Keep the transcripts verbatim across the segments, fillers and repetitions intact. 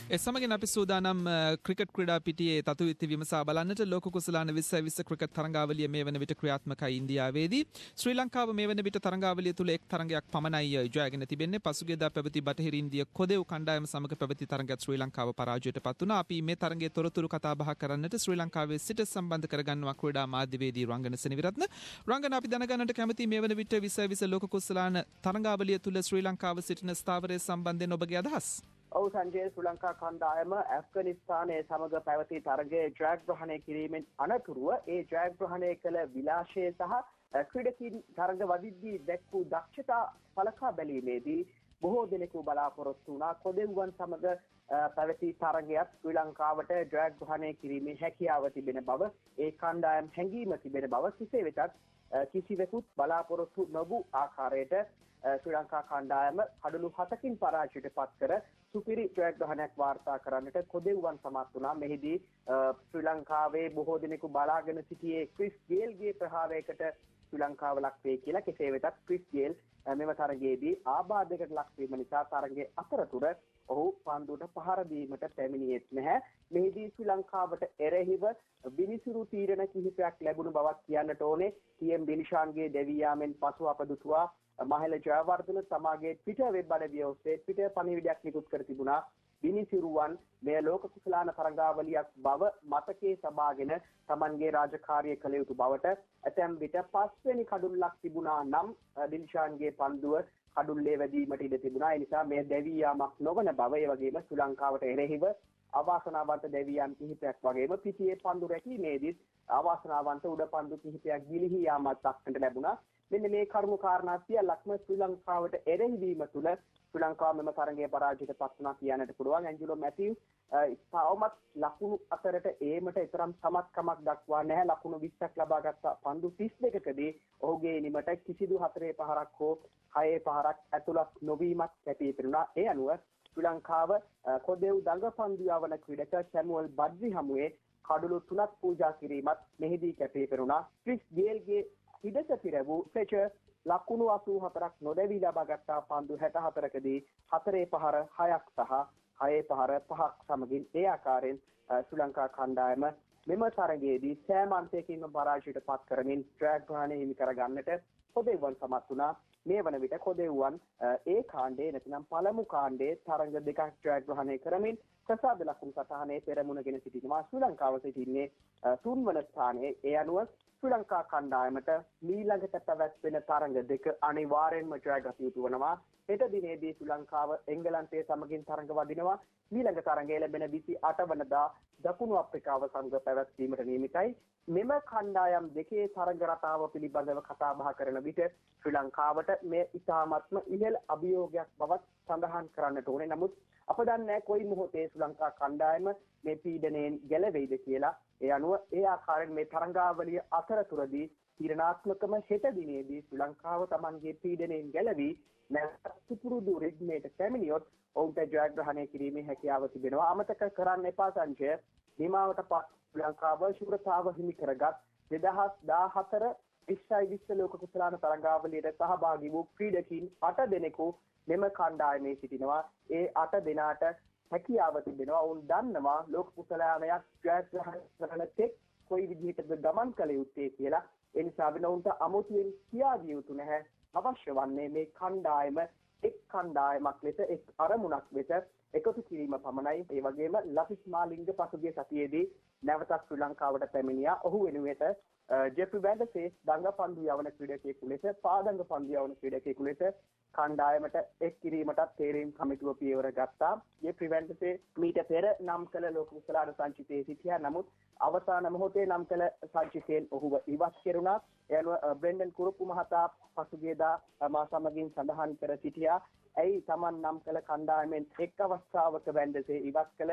ඒ සමගින් අපි සූදානම් ක්‍රිකට් ක්‍රීඩා පිටියේ තතු ඉති විමසා බලන්නට ලෝක කුසලාන විස්ස විස්ස ක්‍රිකට් තරඟාවලිය මේ වන විට ක්‍රියාත්මකයි ඉන්දියාවේදී. ශ්‍රී ලංකාව මේ වන විට තරඟාවලිය තුල එක් තරඟයක් පමණයි ජයගෙන තිබෙන්නේ. පසුගියදා පැවති බටහිර ඉන්දිය කොදෙව් කණ්ඩායම සමග පැවති තරඟයත් ශ්‍රී ලංකාව පරාජයට පත් වුණා. අපි මේ තරඟයේ තොරතුරු කතා බහ කරන්නට ශ්‍රී ලංකාවේ සිට සම්බන්ධ කරගන්නවා ක්‍රීඩා මාධ්‍යවේදී රංගන සෙනවිරත්න. රංගන අපි දැනගන්නට කැමති මේ වන විට විස්ස විස්ස ලෝක කුසලාන තරඟාවලිය තුල ශ්‍රී ලංකාව සිටින ස්ථාවරයේ සම්බන්ධයෙන් ඔබගේ අදහස්. ඔව් සංජය, ශ්‍රී ලංකා කණ්ඩායම ඇෆ්ගනිස්තානයේ සමග පැවති තරගයේ ජයග්‍රහණය කිරීමෙන් අනතුරුව ඒ ජයග්‍රහණය කළ විලාශය සහ ක්‍රීඩකීන් තරග වදිද්දී දැක් වූ දක්ෂතා පලකා බැලීමේදී බොහෝ දෙනෙකු බලාපොරොත්තු වුණා. කොදෙව්වන් සමග පැවති තරගයක් ශ්‍රී ලංකාවට ජයග්‍රහණය කිරීමේ හැකියාව තිබෙන බව, ඒ කණ්ඩායම් හැඟීම තිබෙන බව කෙසේ වෙතත් කිසිවෙකුත් බලාපොරොත්තු නොවූ ආකාරයට ශ්‍රී ලංකා කණ්ඩායම කඩලු හතකින් පරාජයට පත් කර සුපිරි ජයග්‍රහණයක් වාර්තා කරන්නට කොදෙව්වන් සමත් වුණා. මෙහිදී ශ්‍රී ලංකාවේ බොහෝ දෙනෙකු බලාගෙන සිටියේ ක්‍රිස් ගේල්ගේ ප්‍රහාරයකට ශ්‍රී ලංකාව ලක් වේ කියලා. කෙසේ වෙතත් ක්‍රිස් ගේල් මෙම තරගයේදී ආබාධයකට ලක් වීම නිසා තරගයේ අතරතුර ඔහු පන්දුවට පහර දීමට පැමිණියෙත් නැහැ. මෙහිදී ශ්‍රී ලංකාවට එරෙහිව විනිසුරු තීරණ කිහිපයක් ලැබුණු බවක් කියන්නට ඕනේ. ටී.එම්. දිනිෂාන්ගේ දෙවී යාමෙන් පසු අප දුටුවා මහල ජයවර්ධන තමාගේ ට්විටර් වෙබ් අඩවිය ඔස්සේ ට්විටර් පණිවිඩයක් නිකුත් කර තිබුණා. විනිසුරුවන් මේ ලෝක කුසලාන තරඟාවලියක් බව මතකයේ සබාගෙන තමන්ගේ රාජකාරිය කළ යුතු බවට ඇතැම් විට පස්වෙනි කඩුල්ලක් තිබුණා නම් දිනිෂාන්ගේ පන්දුව කඩුල්ලේ වැදීමට ඉඩ තිබුණා. ඒ නිසා මේ දැවී යාමක් නොවන බව, ඒ වගේම ශ්‍රී ලංකාවට එරෙහිව අවාසනාවන්ත දැවී යාම් කිහිපයක් වගේම පිටියේ පන්දු රැකීමේදීත් අවාසනාවන්ත උඩ පන්දු කිහිපයක් ගිලිහී යාමක් දක්නට ලැබුණා. මෙන්න මේ කරුණු කාරණා සියල්ලක්ම ශ්‍රී ලංකාවට එරෙහි වීම තුළ ශ්‍රී ලංකාව මෙම තරගයේ පරාජයට පත් වුණා කියන්නට පුළුවන්. ඇන්ජලෝ මැතිව් තවමත් ලකුණු අතරට ඒමට තරම් සමත්කමක් දක්වා නැහැ. ලකුණු විස්සක් ලබාගත් පන්දු තිස් දෙකකදී ඔහුගේ නිමට කිසිදු හතරේ පහරක් හෝ හයේ පහරක් ඇතුළත් නොවීමක් කැපී පෙනුණා. ඒ අනුව ශ්‍රී ලංකාව කොදෙව් දඟපන්දු යවන ක්‍රීඩක සැමුවල් බඩ්රි හමුවේ කඩලු තුනක් පූජා කිරීමත් මෙහිදී කැපී පෙනුණා. ක්‍රිස් ගේල්ගේ හිඩස පිරවූ ෆ්ලෙචර් ලකුණු අසූ හතරක් නොදැවී ලබාගත්තා පන්දු හැට හතරකදී හතරේ පහර හයක් සහ හයේ පහර පහක් සමගින් ඒ ආකාරයෙන් ශ්‍රී ලංකා කණ්ඩායම මෙම තරගයේදී සෑම අන්තයකින්ම පරාජයට පත් කරමින් ජයග්‍රහණය හිමි කරගන්නට කොදෙව්වන් සමත් වුණා. මේ වන විට කොදෙව්වන් ඒ කාණ්ඩයේ නැතිනම් පළමු කාණ්ඩයේ තරග දෙකක් ජයග්‍රහණය කරමින් ප්‍රසාද ලකුණු සටහනේ පෙරමුණගෙන සිටිනවා. ශ්‍රී ලංකාව සිටින්නේ තුන්වන ස්ථානයේ. ඒ අනුව ශ්‍රී ලංකා කණ්ඩායමට මීළඟට පැවැත්වෙන තරඟ දෙක අනිවාර්යෙන්ම ජයගත යුතු වනවා. හෙට දිනේදී ශ්‍රී ලංකාව එංගලන්තයේ සමගින් තරඟ වදිනවා. මීළඟ තරඟය ලැබෙන විසි අට වනදා දකුණු අප්‍රිකාව සමග පැවැත්වීමට නියමිතයි. මෙම කණ්ඩායම් දෙකේ තරඟ රටාව පිළිබඳව කතා බහ කරන විට ශ්‍රී ලංකාවට මේ ඉතාමත්ම ඉහළ අභියෝගයක් බවත් සඳහන් කරන්නට ඕනේ. නමුත් අප දන්නේ කොයි මොහොතේ ශ්‍රී ලංකා කණ්ඩායම මේ පීඩනයෙන් ගැලවෙයිද කියලා. ඒ අනුව ඒ ආකාරයෙන් මේ තරඟාවලිය අතරතුරදී තීරණාත්මකම හෙට දිනේදී ශ්‍රී ලංකාව තමන්ගේ පීඩනයෙන් ගැලවී නැවත සුපුරුදු රිද්මයට පැමිණියොත් ඔවුන්ට ජයග්‍රහණය කිරීමේ හැකියාව තිබෙනවා. අමතක කරන්න එපා සංජය, නිමාවට පත් ශ්‍රී ලංකාව ශුභතාව හිමි කරගත් දෙදහස් දාහතර විශ්වයි විශ්ව ලෝක කුසලාන තරඟාවලියට සහභාගී වූ ක්‍රීඩකීන් අට දෙනෙකු මෙම කණ්ඩායමේ සිටිනවා. ඒ අට දෙනාට හැකියාව තිබෙනවා. ඔවුන් දන්නවා ලෝක කුසලානයක් ජයග්‍රහණය කරන තෙක් කොයි විදිහටද ගමන් කළ යුත්තේ කියලා. ඒ නිසා වෙනවුන්ට අමුතුවෙන් කියා දිය යුතු නැහැ. අවශ්‍ය වන්නේ මේ කණ්ඩායම එක් කණ්ඩායමක් ලෙස එක් අරමුණක් වෙත එකතු කිරීම පමණයි. ඒ වගේම ලසිත් මාලිංග පසුගිය සතියේදී නැවතත් ශ්‍රී ලංකාවට පැමිණියා. ඔහු වෙනුවට ජෙෆ්රි වැන්ඩර්සේ දඟපන්දු යවන ක්‍රීඩකයෙකු ලෙස, පාදඟ පන්දු යවන ක්‍රීඩකයෙකු ලෙස කණ්ඩායමට එක් කිරීමටත් තේරීම් කමිටුව පියවර ගත්තා. ජෙෆ්රි වැන්ඩර්සේ මීට පෙර නම් කළ ලෝක කුසලාන සංචිතයේ සිටියා. නමුත් අවසාන මොහොතේ නම් කළ සංචිතයෙන් ඔහුව ඉවත් කෙරුණා. ඒ අනුව බ්‍රෙන්ඩන් කුරුප්පු මහතා පසුගියදා මා සමගින් සඳහන් කර සිටියා. ඇයි Taman නම් කළ කණ්ඩායමෙන් එක් අවස්ථාවක වැන්ඩර්සේ ඉවත් කළ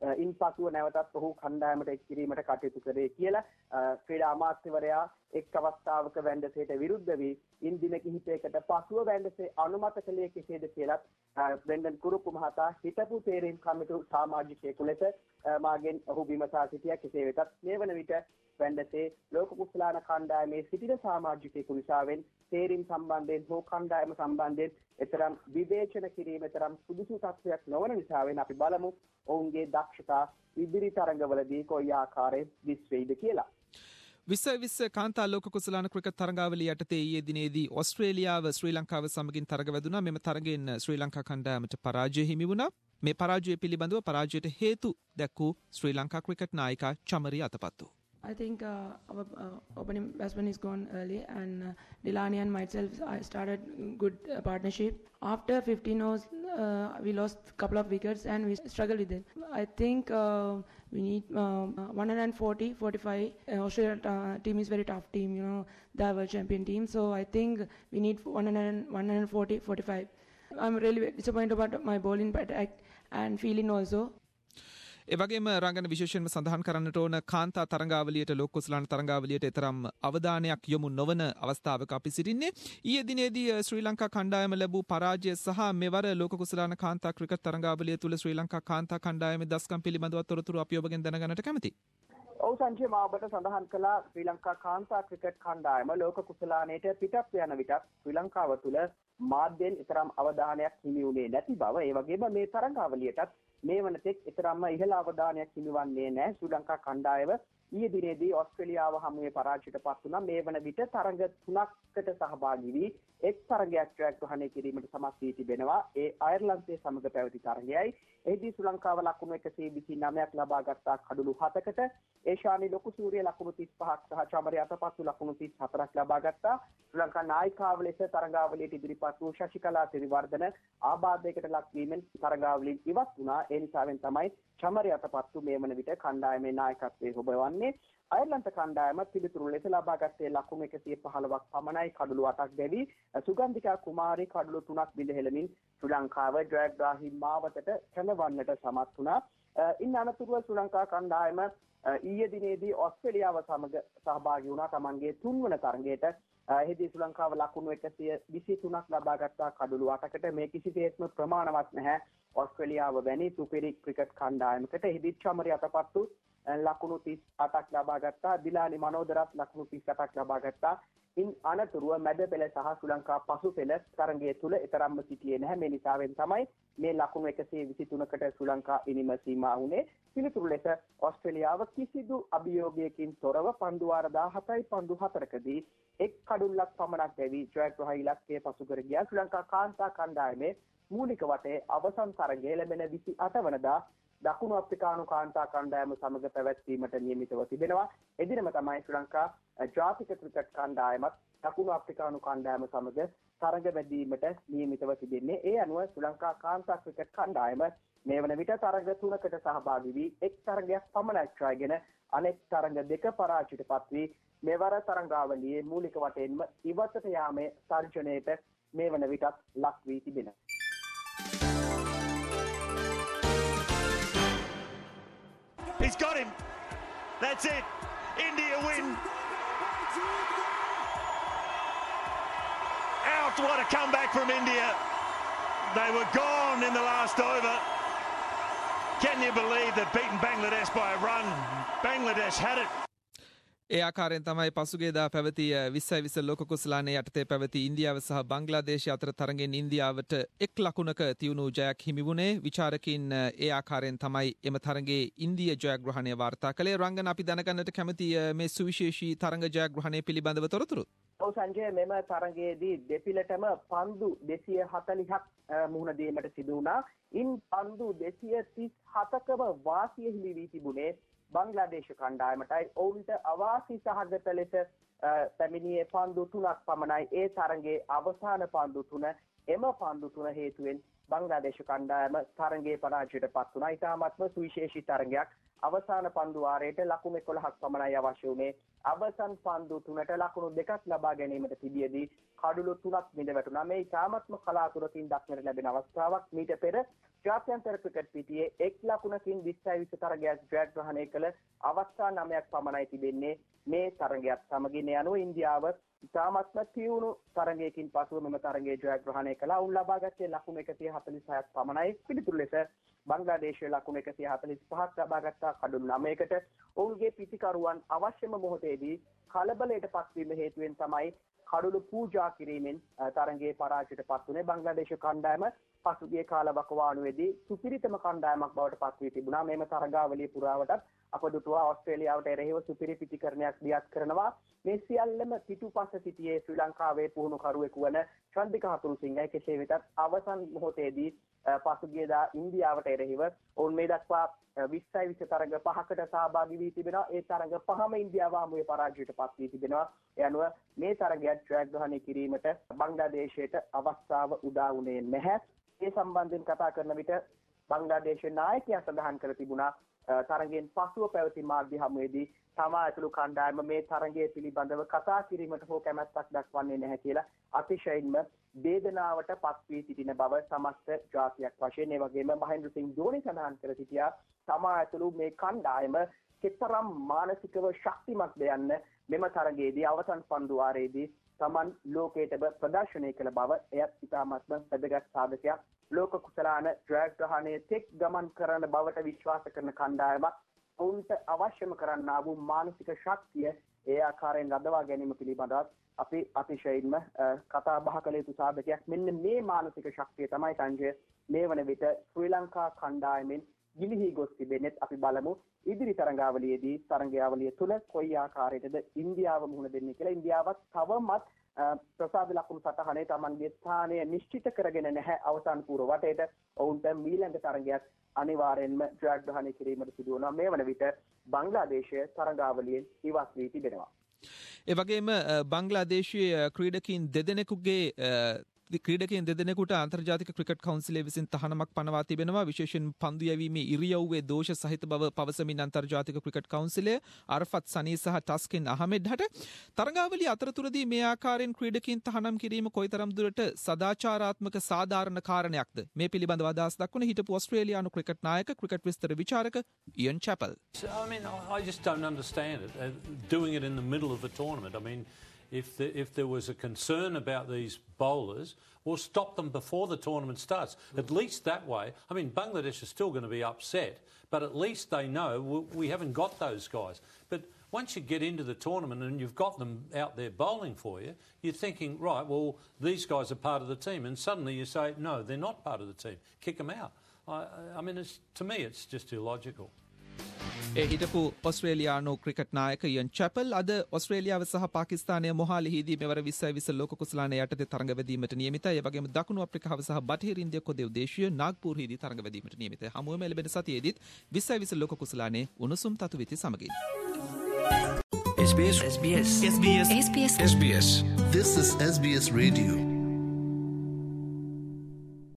ඉන් පසුව නැවතත් ඔහු කණ්ඩායමට එක් කිරීමට කටයුතු කරේ කියලා ක්‍රීඩා අමාත්‍යවරයා එක් අවස්ථාවක වැන්ඩසේට විරුද්ධ වී ඉන් දින කිහිපයකට පසුව වැන්ඩසේ අනුමත කළේ කෙසේද කියලත් බ්‍රෙන්ඩන් කුරුප්පු මහතා හිටපු තේරීම් කමිටු සමාජිකයෙකු ලෙස මාගෙන් ඔහු විමසා සිටියා. කෙසේ වෙතත් මේ වන විට වැන්ඩසේ ලෝක කුසලාන කණ්ඩායමේ සිටින සමාජිකයෙකු නිසාවෙන් තේරීම් සම්බන්ධයෙන් හෝ කණ්ඩායම සම්බන්ධයෙන් එතරම් විවේචන කිරීම තරම් සුදුසු තත්ත්වයක් නොවන නිසාවෙන් අපි බලමු ඔවුන්ගේ දක්ෂතා ඉදිරි තරඟවලදී කොයි ආකාරයෙන් දිස් වෙයිද කියලා. විශ්ව විශ්ව කාන්තා ලෝක කුසලාන ක්‍රිකට් තරඟාවලිය යටතේ ඊයේ දිනේදී ඕස්ට්‍රේලියාව ශ්‍රී ලංකාව සමගින් තරඟ වැදුනා. මෙම තරගෙන් ශ්‍රී ලංකා කණ්ඩායමට පරාජය හිමි වුණා. මේ පරාජය පිළිබඳව පරාජයට හේතු දැක්වූ ශ්‍රී ලංකා ක්‍රිකට් නායිකා චමරිය Athapaththu. I think uh, our uh, opening batsman is gone early, and uh, Delani and myself I started good uh, partnership. After fifteen overs, uh, we lost a couple of wickets and we struggled with it. I think uh, we need uh, one forty, forty-five. Uh, Australia uh, team is very tough team, you know, they were champion team. So I think we need one forty, forty-five. I'm really disappointed about my bowling attack and feeling also. එවගේම රංගන විශේෂයෙන්ම සඳහන් කරන්නට ඕන කාන්තා තරඟාවලියට ලෝක කුසලාන තරඟාවලියට තරම් අවධානයක් යොමු නොවන අවස්ථාවක අපි සිටින්නේ. ඊයේ දිනේදී ශ්‍රී ලංකා කණ්ඩායම ලැබූ පරාජය සහ මෙවර ලෝක කුසලාන කාන්තා ක්‍රිකට් තරඟාවලිය තුල ශ්‍රී ලංකා කාන්තා කණ්ඩායමේ දස්කම් පිළිබඳව තොරතුරු අපි ඔබගෙන් දැනගන්නට කැමතියි. ඔව් සංජය, මා ඔබට සඳහන් කළා ශ්‍රී ලංකා කාන්තා ක්‍රිකට් කණ්ඩායම ලෝක කුසලානයට පිටත් යන විට ශ්‍රී ලංකාව තුල මාධ්‍යෙන් තරම් අවධානයක් හිමි වුණේ නැති බව, ඒ වගේම මේ තරඟාවලියටත් මේ වනතෙක් තරම්ම ඉහළ අවධානයක් හිමිවන්නේ නැහැ. ශ්‍රී ලංකා කණ්ඩායම ඊයේ දිනේදී ඕස්ට්‍රේලියාව හමුවේ පරාජයට පත් වුණා. මේ වන විට තරඟ තුනකට සහභාගී වී එක් තරඟයක් ජයග්‍රහණය කිරීමට සමත් වී තිබෙනවා. ඒ අයර්ලන්තයේ සමග පැවති තරඟයයි. එහිදී ශ්‍රී ලංකාව ලකුණු එකසිය විසිනවයක් ලබා ගත්තා කඩලු හතකට. ඒෂානි ලොකුසූරිය ලකුණු තිස් පහක් සහ චමරිය අතපත්තු ලකුණු තිස් හතරක් ලබා ගත්තා. ශ්‍රී ලංකා නායිකාව ලෙස තරඟාවලියට ඉදිරිපත් වූ ශශිකලා සිරිවර්ධන ආබාධයකට ලක්වීමෙන් තරඟාවලින් ඉවත් වුණා. ඒ නිසාවෙන් තමයි චමරිය අතපත්තු මේ වන විට කණ්ඩායමේ නායකත්වයේ හොබවන්නේ. අයර්ලන්ත කණ්ඩායම පිළිතුරු ලෙස ලබා ගත්තේ ලකුණු එකසිය පහළොවක් පමණයි කඩලු අටක් දැවි. සුගන්ධිකා කුමාරි කඩලු තුනක් බිඳහෙළමින් ශ්‍රී ලංකාව ජයග්‍රාහී මාවතට කැඳවන්නට සමත් වුණා. ඉන් අනතුරුව ශ්‍රී ලංකා කණ්ඩායම ඊයේ දිනේදී ඕස්ට්‍රේලියාව සමග සහභාගී වුණා තමන්ගේ තුන්වන තරඟයට. එහිදී ශ්‍රී ලංකාව ලකුණු එකසිය විසිතුනක් ලබා ගත්තා කඩලු අටකට. මේ කිසිසේත්ම ප්‍රමාණවත් නැහැ ඕස්ට්‍රේලියාව වැනි සුපිරි ක්‍රිකට් කණ්ඩායමකට. එහිදී චමරිය අතපත්තු ලකුණු තිස් අටක් ලබා ගත්තා. දිලානි මනෝදරත් ලකුණු තිස් අටක් ලබා ගත්තා. ඉන් අනතුරුව මැද පෙළ සහ ශ්‍රී ලංකා පසු පෙළ තරඟය තුල තරම්ම සිටියේ නැහැ. මේ නිසාවෙන් තමයි මේ ලකුණු එකසිය විසිතුනකට ශ්‍රී ලංකා ඉනිම සීමා වුණේ. පිළිතුරු ලෙස ඕස්ට්‍රේලියාව කිසිදු අභියෝගයකින් තොරව පන්දු වාර දාහතයි පන්දු හතරකදී එක් කඩුල්ලක් පමණක් දැවි ජයග්‍රහණ ඉලක්කය පසු කර ගියා. ශ්‍රී ලංකා කාන්තා කණ්ඩායමේ මූලික වටේ අවසන් තරඟය ලැබෙන විසි අට වනදා දකුණු අප්‍රිකානු කාන්තා කණ්ඩායම සමග පැවැත්වීමට නියමිතව තිබෙනවා. එදිනම තමයි ශ්‍රී ලංකා ජාතික ක්‍රිකට් කණ්ඩායමත් දකුණු අප්‍රිකානු කණ්ඩායම සමග තරඟ වැදීමට නියමිතව තිබෙන්නේ. ඒ අනුව ශ්‍රී ලංකා කාන්තා ක්‍රිකට් කණ්ඩායම මේ වන විට තරඟ තුනකට සහභාගී වී එක් තරඟයක් පමණක් ජයගෙන අනෙක් තරඟ දෙක පරාජයට පත් වී මෙවර තරඟාවලියේ මූලික වටේන්ම ඉවතට යාමේ තර්ජනයට මේ වන විටත් ලක් වී තිබෙනවා. He's got him. That's it. India win. Out. What a comeback from India. They were gone in the last over. Can you believe that beaten Bangladesh by a run? Bangladesh had it. ඒ ආකාරයෙන් තමයි පසුගියදා පැවති විස්සයි විස්ස ලෝක කුසලානයේ යටතේ පැවති ඉන්දියාව සහ බංග්ලාදේශය අතර තරගෙන් ඉන්දියාවට එක් ලකුණක තියුණු ජයක් හිමි වුණේ. විචාරකින් ඒ ආකාරයෙන් තමයි එම තරගයේ ඉන්දිය ජයග්‍රහණය වාර්තා කළේ. රංගන, අපි දැනගන්නට කැමති මේ සුවිශේෂී තරග ජයග්‍රහණය පිළිබඳව තොරතුරු. ඔව් සංජය, මෙම තරගයේදී දෙපිලටම පන්දු දෙසිය හතළිහක් මුහුණ දීමට සිදු වුණා. ඉන් පන්දු දෙසිය තිස් හතකම වාසිය හිමි වී තිබුණේ බංග්ලාදේශ කණ්ඩායමටයි. ඔවුන්ට අවාසි සහගත ලෙස පැමිණියේ පන්දු තුනක් පමණයි. ඒ තරගයේ අවසාන පන්දු තුන එම පන්දු තුන හේතුවෙන් බංග්ලාදේශ කණ්ඩායම තරගයේ පරාජයට පත් වුණා. ඉතාමත්ම සුවිශේෂී තරගයක්. අවසාන පන්දු වාරයට ලකුණු එකොළහක් පමණයි අවශ්‍ය වුණේ. අවසන් පන්දු තුනට ලකුණු දෙකක් ලබා ගැනීමට තිබියදී කඩුළු තුනක් බිඳ වැටුණා. මේ ඉතාමත්ම කලාතුරකින් දක්නට ලැබෙන අවස්ථාවක්. මීට පෙර ජාත්‍යන්තර ක්‍රිකට් පිටියේ එක් ලකුණකින් විස්සයි විස්ස තරගයක් ජයග්‍රහණය කළ අවස්ථා නවයක් පමණයි තිබෙන්නේ මේ තරගයත් සමගින් යනු ඉන්දියාව ඉතාමත්ම තියුණු තරගයකින් පසුව මෙම තරගයේ ජයග්‍රහණය කළා. ඔවුන් ලබාගත්තේ ලකුණු එකසිය හතළිස් හයක් පමණයි. පිළිතුරු ලෙස බංග්ලාදේශය ලකුණු එකසිය හතළිස් පහක් ලබාගත්තා කඩුළු නවයකට. ඔවුන්ගේ පිටිකරුවන් අවශ්‍යම මොහොතේදී කලබලයට පත්වීම හේතුවෙන් තමයි කඩුළු පූජා කිරීමෙන් තරගයේ පරාජයට පත් වුණේ. බංග්ලාදේශ කණ්ඩායම පසුගිය කාල වකවානුවේදී සුපිරිතම කණ්ඩායමක් බවට පත් වී තිබුණා. මෙම තරගාවලිය පුරාවටත් අප දුටුවා ඕස්ට්‍රේලියාවට එරෙහිව සුපිරි පිටිකරණයක් දියත් කරනවා. මේ සියල්ලම පිටුපස සිටියේ ශ්‍රී ලංකාවේ පුහුණුකරුවෙකු වන චන්දික හතුරුසිංහයි. කෙසේ වෙතත් අවසන් මොහොතේදී පසුගියදා ඉන්දියාවට එරෙහිව ඔවුන් මේ දක්වා විස්සයි විස්ස තරග පහකට සහභාගී වී තිබෙනවා. ඒ තරග පහම ඉන්දියාව හමුවේ පරාජයට පත් වී තිබෙනවා. ඒ අනුව මේ තරගයත් ජයග්‍රහණය කිරීමට බංග්ලාදේශයට අවස්ථාව උදා වුණේ නැහැ. ඒ සම්බන්ධයෙන් කතා කරන විට බංග්ලාදේශ නායකයා සඳහන් කර තිබුණා තරගයෙන් පසුව පැවති මාධ්‍ය හමුවේදී තමා ඇතුළු කණ්ඩායම මේ තරගය පිළිබඳව කතා කිරීමට හෝ කැමැත්තක් දක්වන්නේ නැහැ කියලා අතිශයින්ම වේදනාවට පත් වී සිටින බව සමස්ත ජාතියක් වශයෙන් ඒ වගේම මහේන්ද්‍ර සිං ධෝනි සඳහන් කර සිටියා තමා ඇතුළු මේ කණ්ඩායම කෙතරම් මානසිකව ශක්තිමත්ද යන්න මෙම තරගයේදී අවසන් පන්දුවාරයේදී තමන් ලෝකයට ප්‍රදර්ශනය කළ බව එයත් ඉතාමත්ම වැදගත් සාධකයක්. ලෝක කුසලාන ජයග්‍රහණය තෙක් ගමන් කරන බවට විශ්වාස කරන කණ්ඩායමක් ඔවුන්ට අවශ්‍යම කරන්නා වූ මානසික ශක්තිය ඒ ආකාරයෙන් රඳවා ගැනීම පිළිබඳව අපි අතිශයින්ම කතා බහ කළ යුතු සාධකයක්. මෙන්න මේ මානසික ශක්තිය තමයි සංජය මේ වන විට ශ්‍රී ලංකා කණ්ඩායමෙන් ගිලිහි ගොස් තිබෙන්නේ. අපි බලමු ඉදිරි තරඟාවලියේදී තරඟාවලිය තුල කොයි ආකාරයකද ඉන්දියාව මුහුණ දෙන්නේ කියලා. ඉන්දියාවත් තවමත් ප්‍රසාද ලකුණු සටහනේ තමන්ගේ ස්ථානය නිශ්චිත කරගෙන නැහැ අවසන් පූර්ව වටේට. ඔවුන්ට මීළඟ තරගයක් අනිවාර්යෙන්ම ජයග්‍රහණය කිරීමට සිදු වෙනවා. මේ වන විට බංග්ලාදේශය තරඟාවලියෙන් ඉවත් වී තිබෙනවා. ඒ වගේම බංග්ලාදේශයේ ක්‍රීඩකීන් දෙදෙනෙකුගේ ක්‍රීඩකයන් දෙදෙනෙකුට අන්තර්ජාතික ක්‍රිකට් කවුන්සිලය විසින් තහනමක් පනවා තිබෙනවා. විශේෂයෙන් පන්දු යැවීමේ ඉරියව්වේ දෝෂ සහිත බව පවසමින් අන්තර්ජාතික ක්‍රිකට් කවුන්සිලය අර්ෆත් සනී සහ ටස්කින් අහමෙඩ් හට තරගාවලිය අතරතුරදී මේ ආකාරයෙන් ක්‍රීඩකයන් තහනම් කිරීම කොයිතරම් දුරට සදාචාරාත්මක සාධාරණ කාරණයක්ද? මේ පිළිබඳව අදහස් දක්වන හිටපු ඕස්ට්‍රේලියානු ක්‍රිකට් නායක ක්‍රිකට් විස්තර විචාරක Ian Chappell. I mean, I just don't understand it. Uh, doing it in the middle of the tournament. I mean, If, the, if there was a concern about these bowlers, well, stop them before the tournament starts. At least that way. I mean, Bangladesh is still going to be upset, but at least they know we, we haven't got those guys. But once you get into the tournament and you've got them out there bowling for you, you're thinking, right, well, these guys are part of the team. And suddenly you say, no, they're not part of the team. Kick them out. I, I mean, it's, to me, it's just illogical. ඒ හිටපු ඔස්ට්‍රේලියානු cricket නායක ඉයන් chapel අද ඔස්ට්‍රේලියාව සහ පාකිස්තානය මොහාලිහිදී මෙවර විස්සයි විස්ස ලෝක කුසලාන යටතේ තරඟ වැදීමට නියමිතයි. ඒ වගේම දකුණු අප්‍රිකාව සහ බටහිර ඉන්දියා කොදෙව් දේශීය නාග්පුරහිදී තරඟ වැදීමට නියමිතයි. හමුවෙම එළඹෙන සතියේදීත් විස්සයි විස්ස ලෝක කුසලානේ උණුසුම් තතු විති සමගින්. S B S S B S S B S S B S S B S This is S B S Radio.